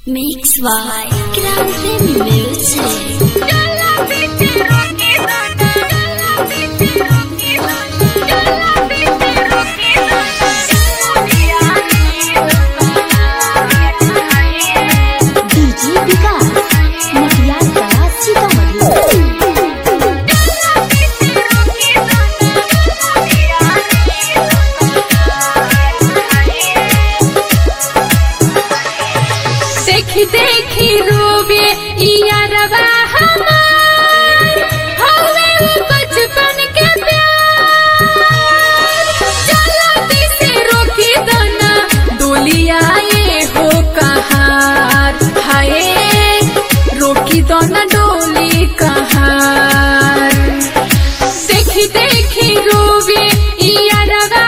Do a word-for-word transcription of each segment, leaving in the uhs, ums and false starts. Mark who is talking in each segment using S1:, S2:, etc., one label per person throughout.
S1: Mix by Grande Music.
S2: देखी देखी रोबे यारवा हमार हवे बचपन के प्यार चलती से रोकी दना डोलिया ये हो कहार हाय रोकी दना डोली कहार देखी देखी रोबे यारवा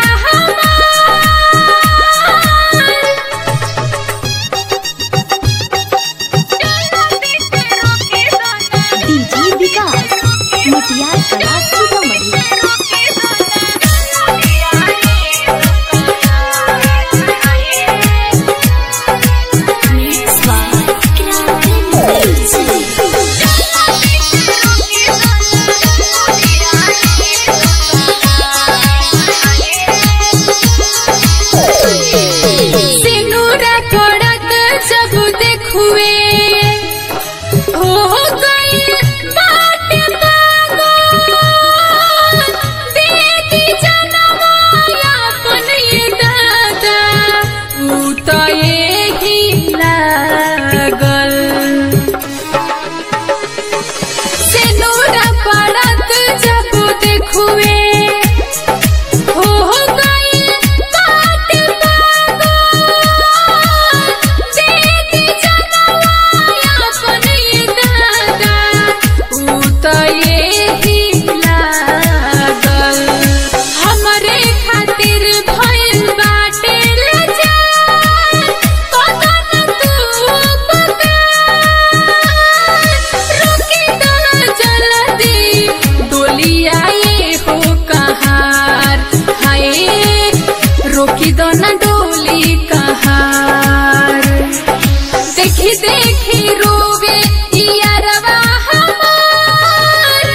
S2: रोकी दो ना डोली कहार देखी देखी रोवे यारवा हमार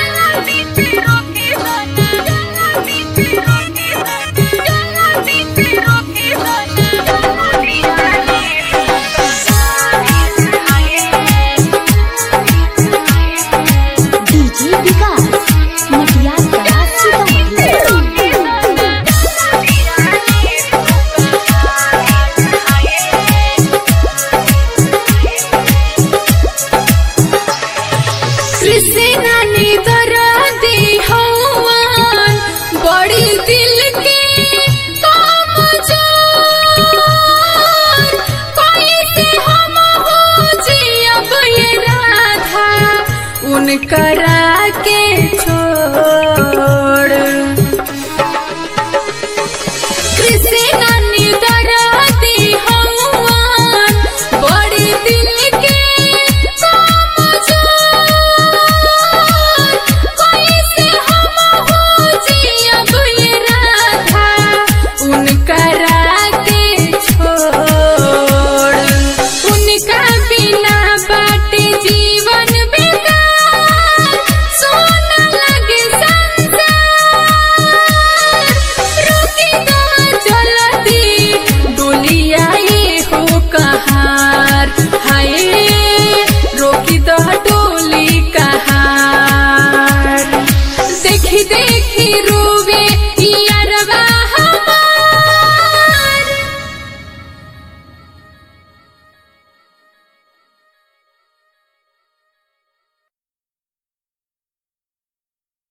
S1: डीजे विकास मटिया कला सीतामढ़ी।
S2: बड़ी दिल के काम कोई से हम हो जियब ये राधा उनकरा के